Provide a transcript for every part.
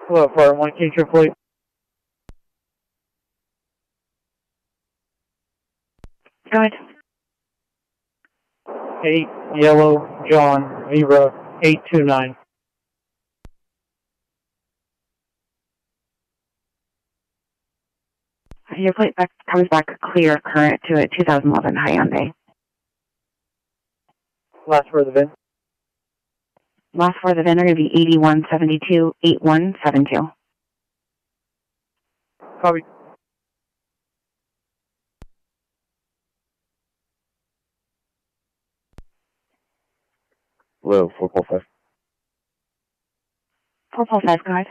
Hello, Fire 1, King Fleet. Go ahead. 8 Yellow John Zebra 829. Your plate comes back clear current to a 2011 Hyundai. Last for the VIN. Last for the VIN are going to be 8172-8172. Copy. Hello, 445. 445, go ahead.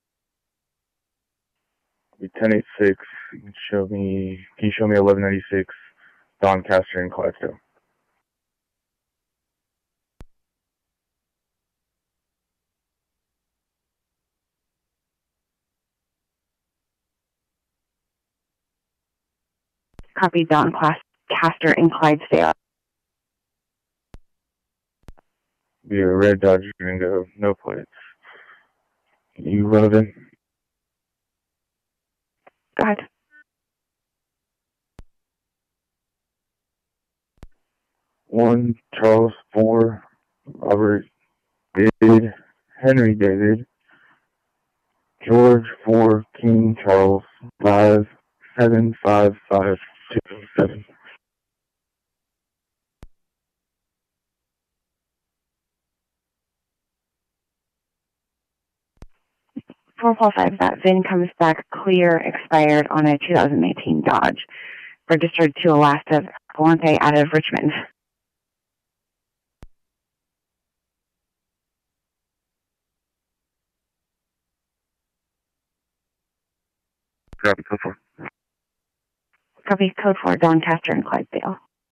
1086. Can you show me 1196 Doncaster and Clydesdale? Copy Doncaster and Clydesdale. Be a red Dodge Gringo, no plates. You run it in? Go ahead. One Charles 4 Robert David Henry David George 4 King Charles 5 75527. 445, that VIN comes back clear, expired on a 2018 Dodge. Registered to Alaska Volante out of Richmond. Copy, code 4. Copy code for Doncaster and Clydesdale.